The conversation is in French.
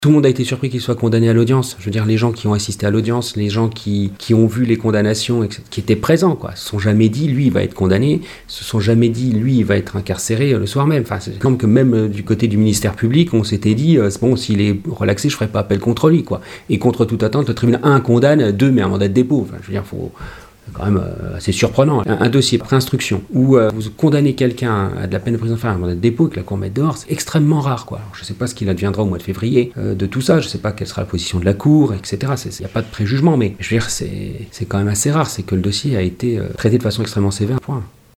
Tout le monde a été surpris qu'il soit condamné à l'audience. Je veux dire, les gens qui ont assisté à l'audience, les gens qui ont vu les condamnations, qui étaient présents, quoi, se sont jamais dit, lui, il va être condamné, se sont jamais dit, lui, il va être incarcéré le soir même. Enfin, c'est comme que même du côté du ministère public, on s'était dit, c'est bon, s'il est relaxé, je ferai pas appel contre lui, quoi. Et contre toute attente, le tribunal 1 condamne, 2 met un mandat de dépôt. Enfin, je veux dire, c'est quand même assez surprenant. Un dossier pré-instruction où vous condamnez quelqu'un à de la peine de prison ferme, un mandat de dépôt et que la cour mette dehors, c'est extrêmement rare, quoi. Alors, je ne sais pas ce qu'il adviendra au mois de février de tout ça, je ne sais pas quelle sera la position de la cour, etc. Il n'y a pas de préjugement, mais je veux dire, c'est quand même assez rare, c'est que le dossier a été traité de façon extrêmement sévère. Point.